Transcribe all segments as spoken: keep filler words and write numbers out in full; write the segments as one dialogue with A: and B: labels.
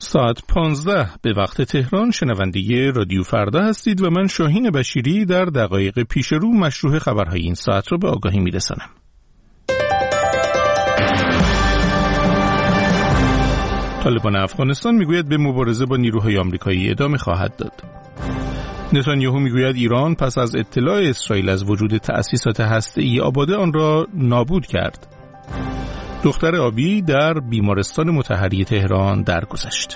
A: ساعت پانزده به وقت تهران شنونده رادیو فردا هستید و من شاهین بشیری در دقایق پیش رو مشروع خبرهای این ساعت را به آگاهی میرسانم. طالبان افغانستان میگوید به مبارزه با نیروهای آمریکایی ادامه خواهد داد. نتانیاهو میگوید ایران پس از اطلاع اسرائیل از وجود تأسیسات هسته‌ای آباده آن را نابود کرد. دختر آبی در بیمارستان مطهری تهران درگذشت.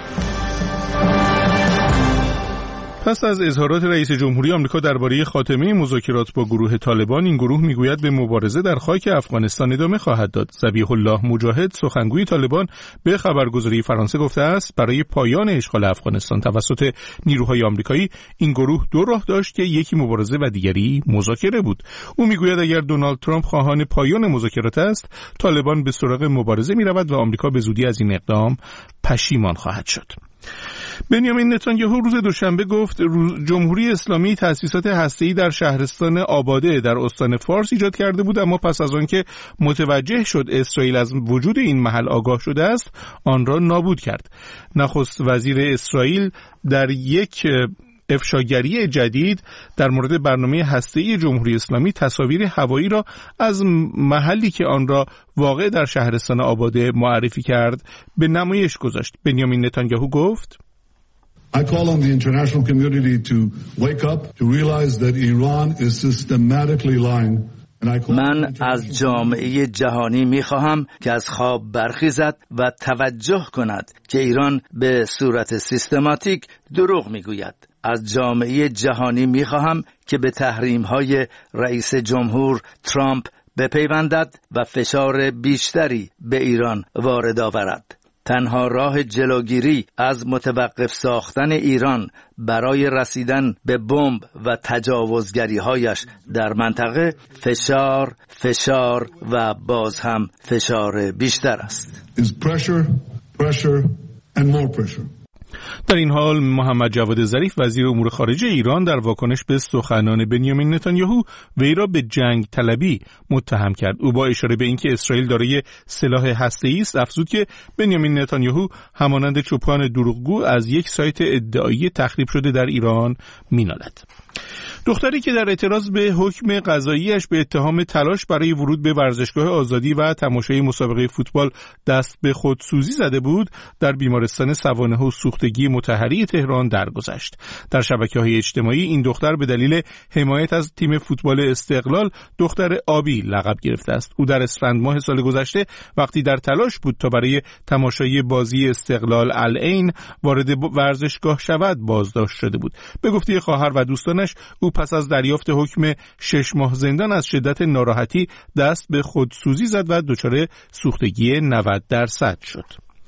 A: پس از اظهارات رئیس جمهوری آمریکا درباره خاتمه مذاکرات با گروه طالبان، این گروه میگوید به مبارزه در خاک افغانستان ادامه خواهد داد. ذبیح الله مجاهد، سخنگوی طالبان، به خبرگزاری فرانسه گفته است برای پایان اشغال افغانستان توسط نیروهای آمریکایی این گروه دو راه داشت که یکی مبارزه و دیگری مذاکره بود. او میگوید اگر دونالد ترامپ خواهان پایان مذاکرات است، طالبان به سراغ مبارزه میرود و آمریکا به زودی از این اقدام پشیمان خواهد شد. بنیامین نتانیاهو روز دوشنبه گفت جمهوری اسلامی تأسیسات هسته‌ای در شهرستان آباده در استان فارس ایجاد کرده بود، اما پس از آنکه متوجه شد اسرائیل از وجود این محل آگاه شده است، آن را نابود کرد. نخست وزیر اسرائیل در یک افشاگری جدید در مورد برنامه هسته‌ای جمهوری اسلامی تصاویر هوایی را از محلی که آن را واقع در شهرستان آباده معرفی کرد به نمایش گذاشت. بنیامین نتانیاهو گفت:
B: I call on the international community to wake up to realize that Iran is systematically lying.
C: من از جامعه جهانی می‌خواهم که از خواب برخیزد و توجه کند که ایران به صورت سیستماتیک دروغ می‌گوید. از جامعه جهانی می‌خواهم که به تحریم‌های رئیس جمهور ترامپ بپیوندد و فشار بیشتری به ایران وارد آورد. تنها راه جلوگیری از متوقف ساختن ایران برای رسیدن به بمب و تجاوزگری‌هایش در منطقه فشار، فشار و باز هم فشار بیشتر است.
B: Is pressure, pressure and more pressure.
A: در این حال محمد جواد ظریف وزیر امور خارجه ایران در واکنش به سخنان بنیامین نتانیاهو وی را به جنگ طلبی متهم کرد. او با اشاره به اینکه اسرائیل دارای سلاح هسته‌ای است افزود که بنیامین نتانیاهو همانند چوپان دروغگو از یک سایت ادعایی تخریب شده در ایران مینالد. دختری که در اعتراض به حکم قضاییش به اتهام تلاش برای ورود به ورزشگاه آزادی و تماشای مسابقه فوتبال دست به خودسوزی زده بود، در بیمارستان سوانح و سوختگی مطهری تهران درگذشت. در شبکه‌های اجتماعی این دختر به دلیل حمایت از تیم فوتبال استقلال دختر آبی لقب گرفته است. او در اسفند ماه سال گذشته وقتی در تلاش بود تا برای تماشای بازی استقلال العین وارد ورزشگاه شود بازداشت شده بود. به گفته خواهر و دوستانش او پس از دریافت حکم شش ماه زندان از شدت ناراحتی دست به خودسوزی زد و دچار سوختگی نود درصد شد.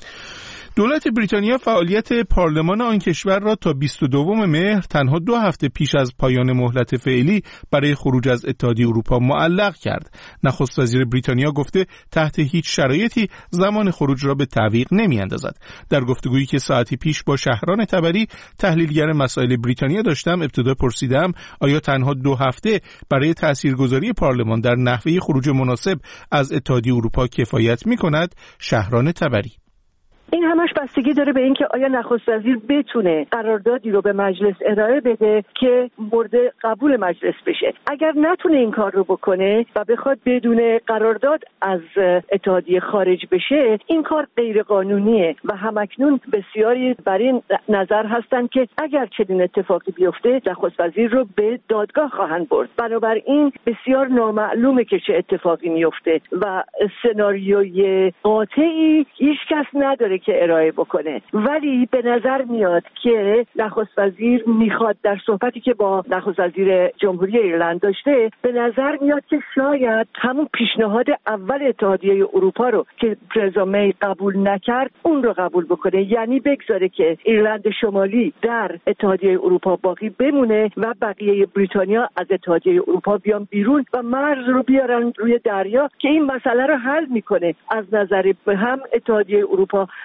A: دولت بریتانیا فعالیت پارلمان آن کشور را تا بیست و دوم مهر تنها دو هفته پیش از پایان مهلت فعلی برای خروج از اتحادیه اروپا معلق کرد. نخست وزیر بریتانیا گفته تحت هیچ شرایطی زمان خروج را به تعویق نمی‌اندازد. در گفتگویی که ساعتی پیش با شهران تبری تحلیلگر مسائل بریتانیا داشتم، ابتدا پرسیدم آیا تنها دو هفته برای تاثیرگذاری پارلمان در نحوه خروج مناسب از اتحادیه اروپا کفایت می‌کند؟ شهران تبری:
D: این همش بستگی داره به اینکه آیا نخست وزیر بتونه قراردادی رو به مجلس ارائه بده که مورد قبول مجلس بشه. اگر نتونه این کار رو بکنه و بخواد بدون قرارداد از اتحادیه خارج بشه، این کار غیر قانونیه و همکنون بسیاری بر این نظر هستن که اگر چنین اتفاقی بیفته نخست وزیر رو به دادگاه خواهند برد. بنابراین بسیار نامعلومه که چه اتفاقی میفته و سناریوی قاطعی هیچ کس نداره که ارائه بکنه، ولی به نظر میاد که نخست وزیر میخواد در صحبتی که با نخست وزیر جمهوری ایرلند داشته، به نظر میاد که شاید همون پیشنهاد اول اتحادیه اروپا رو که ترزا می قبول نکرد اون رو قبول بکنه، یعنی بگذاره که ایرلند شمالی در اتحادیه اروپا باقی بمونه و بقیه بریتانیا از اتحادیه اروپا بیان بیرون و مرز رو بیارن روی دریا که این مسئله رو حل میکنه. از نظر هم اتحادیه اروپا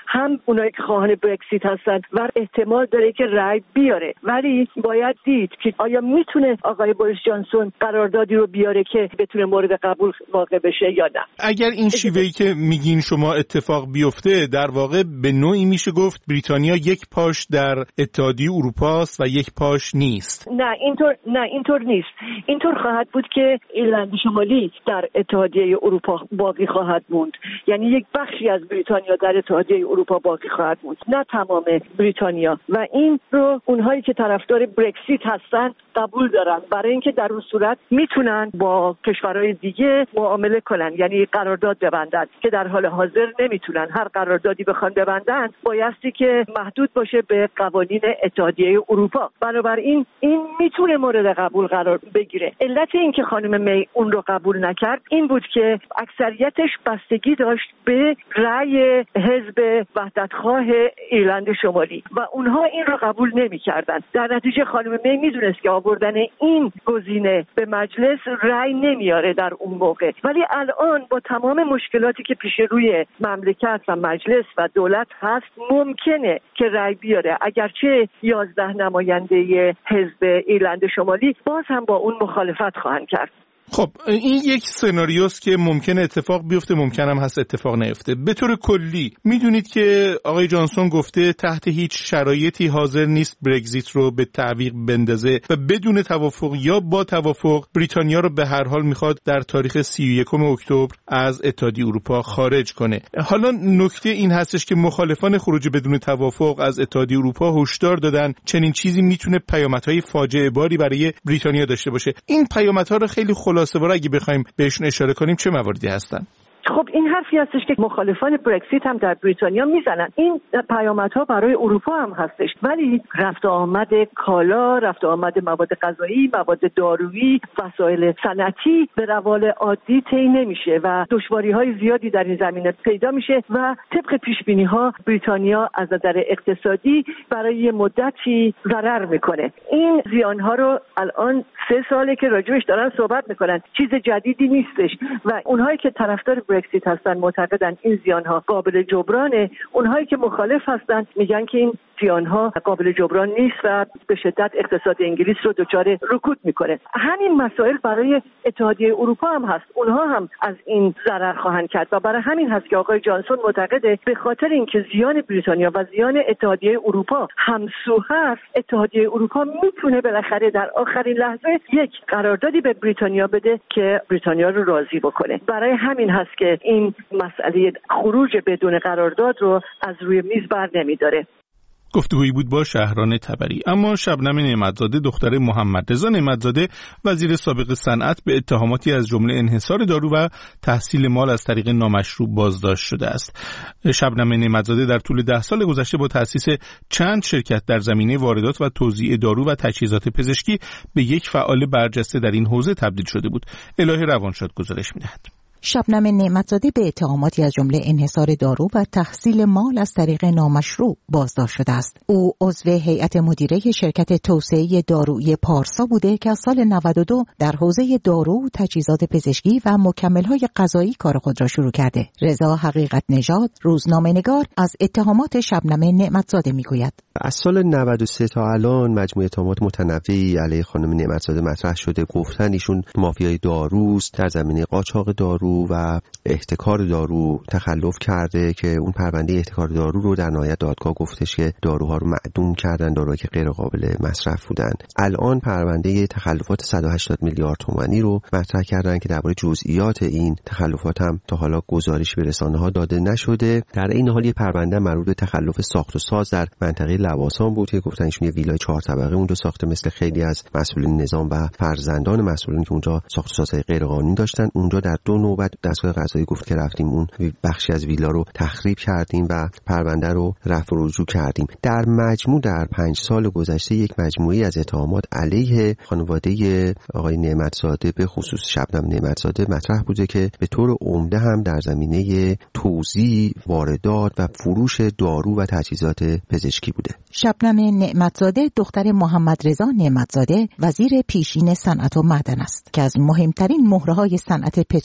D: هم اونایی که خواهان برکسیت هستن و احتمال داره که رای بیاره، ولی باید دید که آیا میتونه آقای بوریس جانسون قراردادی رو بیاره که بتونه مورد قبول واقع بشه یا نه.
A: اگر این شیوهی که میگین شما اتفاق بیفته، در واقع به نوعی میشه گفت بریتانیا یک پاش در اتحادیه اروپا است و یک پاش نیست.
D: نه اینطور نه اینطور نیست. اینطور خواهد بود که ایرلند شمالی در اتحادیه اروپا باقی خواهد موند، یعنی یک بخشی از بریتانیا در اتحادیه اروپا باقی خواهد موند، نه تمام بریتانیا. و این رو اونهایی که طرفدار برکسیت هستن قبول دارن، برای اینکه در اون صورت میتونن با کشورهای دیگه معامله کنن، یعنی قرارداد ببندن که در حال حاضر نمیتونن. هر قراردادی بخوان ببندن بایستی که محدود باشه به قوانین اتحادیه اروپا. بنابراین این میتونه مورد قبول قرار بگیره. علت این که خانم می اون رو قبول نکرد این بود که اکثریتش بستگی داشت به رأی حزب وحدتخواه ایرلند شمالی و اونها این رو قبول نمی‌کردن. در نتیجه خانم می میدونست که آوردن این گزینه به مجلس رأی نمیاره در اون موقع، ولی الان با تمام مشکلاتی که پیش روی مملکت و مجلس و دولت هست ممکنه که رأی بیاره، اگرچه یازده نماینده حزب ایرلند شمالی باز هم با اون مخالفت خواهند کرد.
A: خب این یک سناریوست که ممکنه اتفاق بیفته، ممکن هم هست اتفاق نیفته. به طور کلی میدونید که آقای جانسون گفته تحت هیچ شرایطی حاضر نیست برگزیت رو به تعویق بندازه و بدون توافق یا با توافق بریتانیا رو به هر حال میخواد در تاریخ سی و یکم اکتبر از اتحادیه اروپا خارج کنه. حالا نکته این هستش که مخالفان خروج بدون توافق از اتحادیه اروپا هشدار دادن چنین چیزی میتونه پیامدهای فاجعه باری برای بریتانیا داشته باشه. این پیامدها رو خیلی خلاصه وار اگه بخوایم بهشون اشاره کنیم چه مواردی هستن؟
D: خب این حرفی هستش که مخالفان برکسیت هم در بریتانیا میزنن. این پیامدها برای اروپا هم هستش، ولی رفت آمد کالا، رفت آمد مواد غذایی، مواد دارویی، وسایل صنعتی به روال عادی طی نمیشه و دشواری‌های زیادی در این زمینه پیدا میشه و طبق پیش‌بینی‌ها بریتانیا از نظر اقتصادی برای یه مدتی ضرر میکنه. این زیان‌ها رو الان سه ساله که راجعش دارن صحبت میکنن، چیز جدیدی نیستش و اونهایی که طرفدار برکسیت هستن معتقدن این زیانها قابل جبرانه، اونهایی که مخالف هستن میگن که این زیانها قابل جبران نیست و به شدت اقتصاد انگلیس رو دچار رکود میکنه. همین مسائل برای اتحادیه اروپا هم هست، اونها هم از این ضرر خواهند کرد و برای همین هست که آقای جانسون معتقده به خاطر اینکه زیان بریتانیا و زیان اتحادیه اروپا همسو هست، اتحادیه اروپا میتونه بالاخره در آخرین لحظه یک قراردادی به بریتانیا بده که بریتانیا رو راضی بکنه. برای همین هست که این مسئله خروج بدون قرارداد رو از روی میز بر نمیداره.
A: گفتگویی بود با شهران تبری. اما شبنم نعمتزاده دختر محمد رضا نعمتزاده وزیر سابق صنعت به اتهاماتی از جمله انحصار دارو و تحصیل مال از طریق نامشروع بازداشت شده است. شبنم نعمتزاده در طول ده سال گذشته با تأسیس چند شرکت در زمینه واردات و توزیع دارو و تجهیزات پزشکی به یک فعال برجسته در این حوزه تبدیل شده بود. الهه روانشاد گزارش می‌دهد.
E: شبنم نعمتزاده به اتهاماتی از جمله انحصار دارو و تحصیل مال از طریق نامشروع بازداشت شده است. او عضو هیئت مدیره شرکت توسعه دارویی پارسا بوده که از سال نود و دو در حوزه دارو، تجهیزات پزشکی و مکمل‌های غذایی کار خود را شروع کرده. رضا حقیقت نژاد، روزنامه‌نگار، از اتهامات شبنم نعمتزاده میگوید.
F: از سال نود و سه تا الان مجموعه اتهامات متنوعی علیه خانم نعمتزاده مطرح شده. گفتن ایشون مافیای داروست، در زمینه قاچاق دارو و احتکار دارو تخلف کرده که اون پرونده احتکار دارو رو در نهایت دادگاه گفتش که داروها رو معدوم کردن، داروهایی که غیر قابل مصرف بودن. الان پرونده تخلفات صد و هشتاد میلیارد تومانی رو مطرح کردن که درباره جزئیات این تخلفات هم تا حالا گزارش به رسانه‌ها داده نشده. در این حال یه پرونده مربوط به تخلف ساخت و ساز در منطقه لواسان بود که گفتن ایشون یه ویلای چهار طبقه اونجا ساخته، مثل خیلی از مسئولین نظام و فرزندان مسئولین که اونجا ساخت و سازهای غیر قانونی داشتن. اونجا در دو نوبت دستگاه قضایی گفت که رفتیم اون بخشی از ویلا رو تخریب کردیم و پرونده رو رفع و رجوع کردیم. در مجموع در پنج سال گذشته یک مجموعی از اتهامات علیه خانواده آقای نعمتزاده به خصوص شبنم نعمتزاده مطرح بوده که به طور عمده هم در زمینه توزیع، واردات و فروش دارو و تجهیزات پزشکی بوده.
E: شبنم نعمتزاده دختر محمد رضا نعمتزاده وزیر پیشین صنعت و معدن است که از مهمترین مهره‌های صنعت پتروشیمی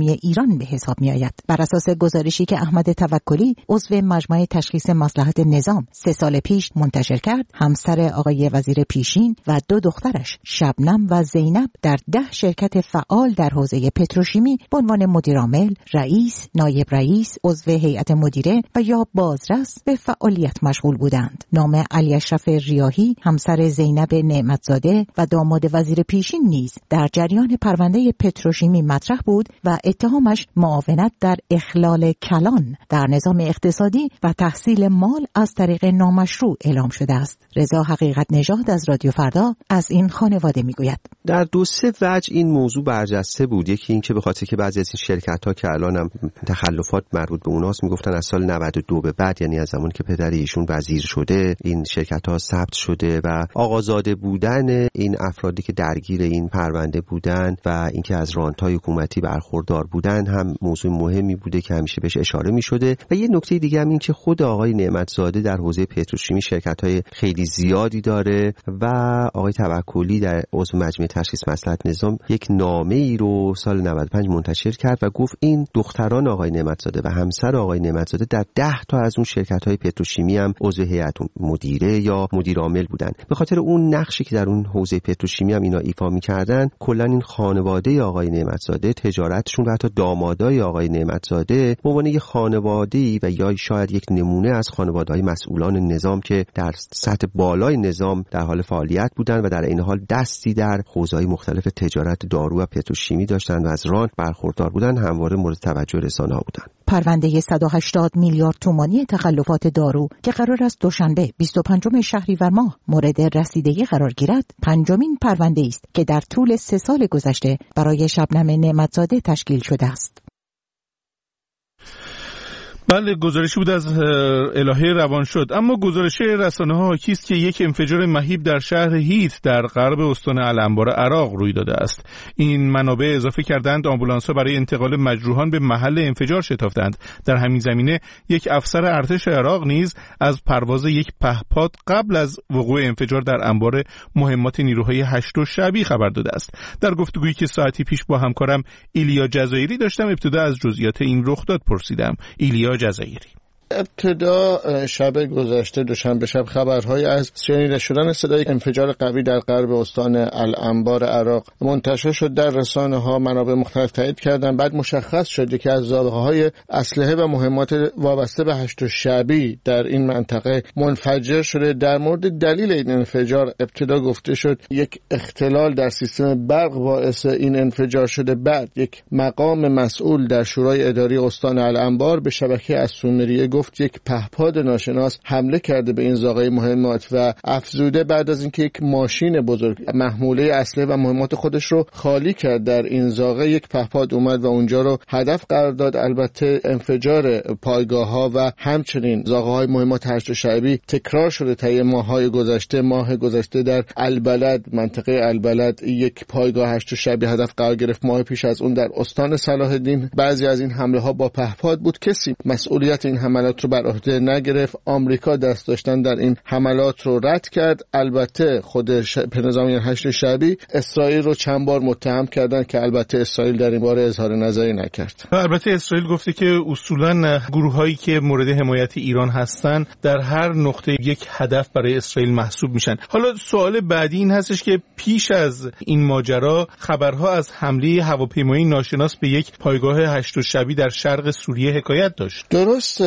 E: نظامی ایران به حساب می آید. بر اساس گزارشی که احمد توکلی عضو مجمع تشخیص مصلحت نظام سه سال پیش منتشر کرد، همسر آقای وزیر پیشین و دو دخترش شبنم و زینب در ده شرکت فعال در حوزه پتروشیمی به عنوان مدیرعامل، رئیس، نایب رئیس، عضو هیئت مدیره و یا بازرس به فعالیت مشغول بودند. نام علی اشرف ریاحی همسر زینب نعمتزاده و داماد وزیر پیشین نیز در جریان پرونده پتروشیمی مطرح بود و اتهامش معاونت در اخلال کلان در نظام اقتصادی و تحصیل مال از طریق نامشروع اعلام شده است. رضا حقیقت نژاد از رادیو فردا از این خانواده میگوید.
F: در دو سه وجه این موضوع برجسته بود. یکی این که به خاطر که بعضی از این شرکت‌ها که الان هم تخلفات مربوط به اوناست میگفتن از سال نود و دو به بعد، یعنی از زمانی که پدر ایشون وزیر شده، این شرکت‌ها ثبت شده و آقازاده بودن این افرادی که درگیر این پرونده بودن و اینکه از رانت‌های حکومتی برخوردار بودن هم موضوع مهمی بوده که همیشه بهش اشاره می‌شده. و یه نکته دیگه هم این که خود آقای نعمتزاده در حوزه پتروشیمی شرکت‌های خیلی زیادی داره و آقای توکلی در عضو مجمع تشخیص مصلحت نظام یک نامه‌ای رو سال نود و پنج منتشر کرد و گفت این دختران آقای نعمتزاده و همسر آقای نعمتزاده در ده تا از اون شرکت‌های پتروشیمی هم عضو هیئت مدیره یا مدیر عامل بودن. به خاطر اون نقشی که در اون حوزه پتروشیمی هم اینا ایفا می‌کردن، کلا این خانواده آقای نعمتزاده، تجارتشون و حتی دامادای آقای نعمتزاده به عنوان یک خانواده‌ای و یا شاید یک نمونه از خانواده‌های مسئولان نظام که در سطح بالای نظام در حال فعالیت بودن و در این حال دستی در حوزه‌های مختلف تجارت دارو و پتروشیمی داشتن و از رانت برخوردار بودن، همواره مورد توجه رسانه‌ها بودن.
E: پرونده صد و هشتاد میلیارد تومانی تخلفات دارو که قرار است دوشنبه بیست و پنجم شهریور ماه مورد رسیدگی قرار گیرد، پنجمین پرونده است که در طول سه سال گذشته برای شبنم نعمتزاده تشکیل شده است.
A: بله، گزارشی بود از الهه روان شد. اما گزارش رسانه‌ها حاکی است که یک انفجار مهیب در شهر هیت در غرب استان الانبار عراق روی داده است. این منابع اضافه کردند آمبولانس‌ها برای انتقال مجروحان به محل انفجار شتافتند. در همین زمینه یک افسر ارتش عراق نیز از پرواز یک پهپاد قبل از وقوع انفجار در انبار مهمات نیروهای هشت شعبی خبر داده است. در گفتگویی که ساعتی پیش با همکارم ایلیا جزایری داشتم، ابتدا از جزئیات این رخداد پرسیدم. ایلیا جزایری:
G: ابتدا شب گذشته دوشنبه شب خبرهای از شنیده شدن صدای انفجار قوی در غرب استان الانبار عراق منتشر شد در رسانه‌ها. منابع مختلف تایید کردند. بعد مشخص شد که از زاده‌های اسلحه و مهمات وابسته به هشت شعبی در این منطقه منفجر شده. در مورد دلیل این انفجار ابتدا گفته شد یک اختلال در سیستم برق باعث این انفجار شده. بعد یک مقام مسئول در شورای اداری استان الانبار به شبکه السومریه گفت یک پهپاد ناشناس حمله کرده به این زاغه مهمات و افزوده بعد از اینکه یک ماشین بزرگ محموله اسلحه و مهمات خودش رو خالی کرد در این زاغه، یک پهپاد اومد و اونجا رو هدف قرار داد. البته انفجار پایگاه‌ها و همچنین زاغه‌های مهمات هشت شعبی تکرار شده طی ماه‌های گذشته. ماه گذشته در البلد، منطقه البلد، یک پایگاه هشت شعبی هدف قرار گرفت. ماه پیش از اون در استان صلاح الدین بعضی از این حمله‌ها با پهپاد بود. کسی مسئولیت این حملات رو بر عهده نگرفت. آمریکا دست داشتن در این حملات رو رد کرد. البته خود ش... نظامیان هشت شعبی اسرائیل رو چند بار متهم کردن که البته اسرائیل در این باره اظهار نظری نکرد.
A: البته اسرائیل گفته که اصولاً گروه‌هایی که مورد حمایت ایران هستن در هر نقطه یک هدف برای اسرائیل محسوب میشن. حالا سوال بعدی این هستش که پیش از این ماجرا خبرها از حمله هواپیمایی ناشناس به یک پایگاه هشت شعبی در شرق سوریه حکایت داشت.
G: درست،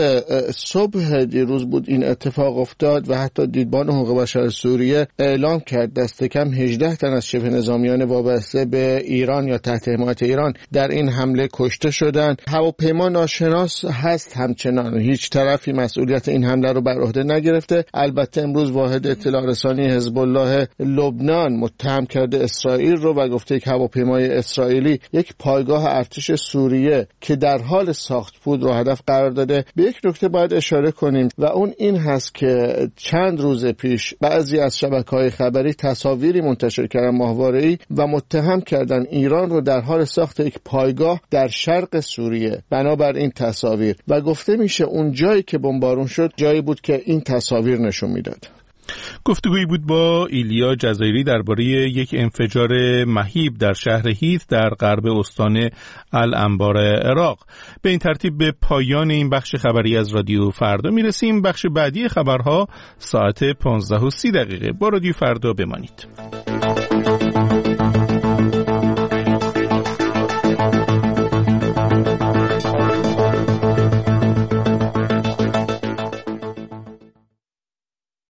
G: صبح دیروز بود این اتفاق افتاد و حتی دیدبان حقوق بشر سوریه اعلام کرد دست کم هجده تن از شبه نظامیان وابسته به ایران یا تحت حمایت ایران در این حمله کشته شدند. هواپیما ناشناس هست همچنان. هیچ طرفی مسئولیت این حمله رو بر عهده نگرفته. البته امروز واحد اطلاع رسانی حزب الله لبنان متهم کرده اسرائیل رو و گفته یک هواپیمای اسرائیلی یک پایگاه ارتش سوریه که در حال ساخت بود رو هدف قرار داده. به یک نکته باید اشاره کنیم و اون این هست که چند روز پیش بعضی از شبکه‌های خبری تصاویری منتشر کردن ماهواره‌ای و متهم کردن ایران رو در حال ساخت یک پایگاه در شرق سوریه بنابر این تصاویر و گفته میشه اون جایی که بمبارون شد جایی بود که این تصاویر نشون میداد.
A: گفتگویی بود با ایلیا جزایری درباره یک انفجار مهیب در شهر هیت در غرب استان الانبار عراق. به این ترتیب به پایان این بخش خبری از رادیو فردا میرسیم. بخش بعدی خبرها ساعت پانزده و سی دقیقه. با رادیو فردا بمانید.